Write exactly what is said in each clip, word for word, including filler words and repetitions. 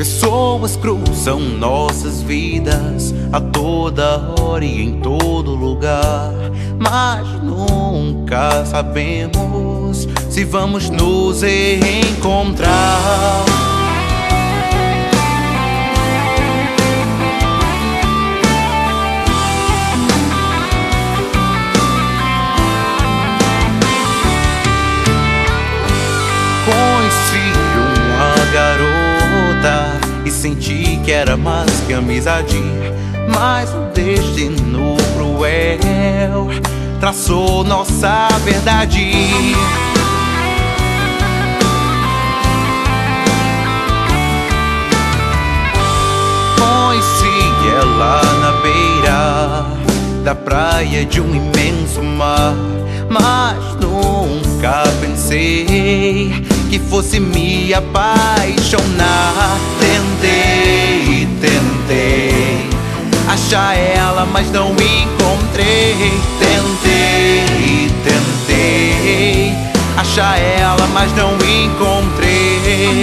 Pessoas cruzam nossas vidas a toda hora e em todo lugar, mas nunca sabemos se vamos nos encontrar. Conheci uma garota e senti que era mais que amizade, mas o destino cruel traçou nossa verdade. Conheci ela na beira da praia de um imenso mar, mas nunca pensei que fosse me apaixonar. Tentei, tentei achar ela, mas não encontrei. Tentei, tentei achar ela, mas não encontrei.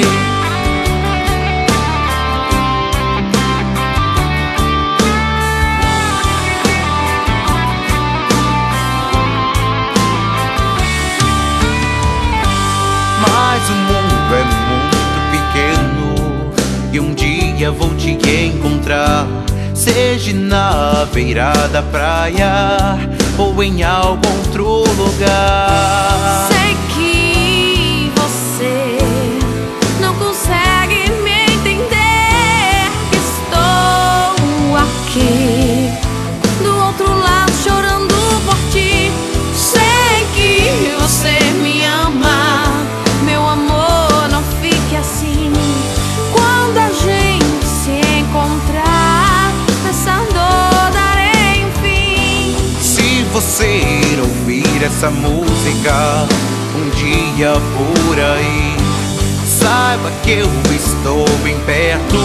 Mas o mundo é muito pequeno e um dia vou te encontrar, seja na beira da praia ou em algum outro lugar. Sei que você não consegue me entender. Estou aqui do outro lado chorando por ti. Sei que você me ama, meu amor, não fique assim. Quando a gente se encontrar, nessa dor darei um fim. Se você ouvir essa música um dia por aí, saiba que eu estou bem perto,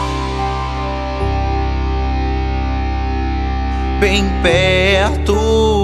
bem perto.